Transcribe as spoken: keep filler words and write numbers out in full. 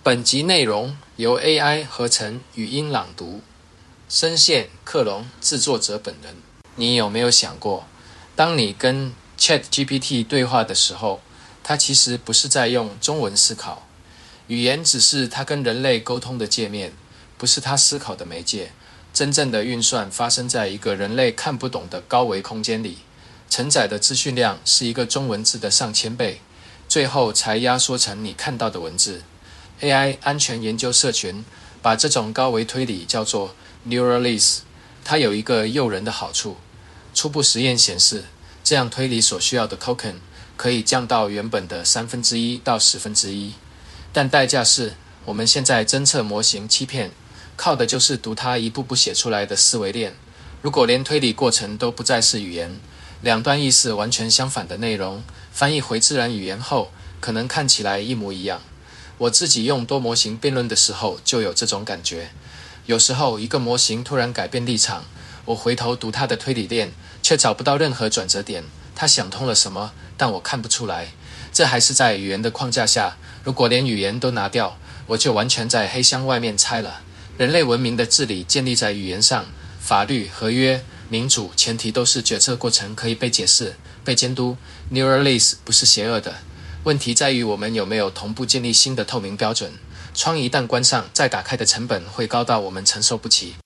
本集内容由 A I 合成语音朗读，声线克隆制作者本人。你有没有想过，当你跟 ChatGPT 对话的时候，它其实不是在用中文思考，语言只是它跟人类沟通的界面，不是它思考的媒介。真正的运算发生在一个人类看不懂的高维空间里，承载的资讯量是一个中文字的上千倍，最后才压缩成你看到的文字。A I 安全研究社群把这种高维推理叫做 Neuralink， 它有一个诱人的好处。初步实验显示，这样推理所需要的 token 可以降到原本的三分之一到十分之一，但代价是我们现在侦测模型欺骗，靠的就是读它一步步写出来的思维链。如果连推理过程都不再是语言，两段意思完全相反的内容翻译回自然语言后，可能看起来一模一样。我自己用多模型辩论的时候就有这种感觉，有时候一个模型突然改变立场，我回头读它的推理链，却找不到任何转折点，它想通了什么，但我看不出来。这还是在语言的框架下，如果连语言都拿掉，我就完全在黑箱外面猜了。人类文明的治理建立在语言上，法律、合约、民主，前提都是决策过程可以被解释、被监督。Neuralink 不是邪恶的，问题在于我们有没有同步建立新的透明标准。窗一旦关上，再打开的成本会高到我们承受不起。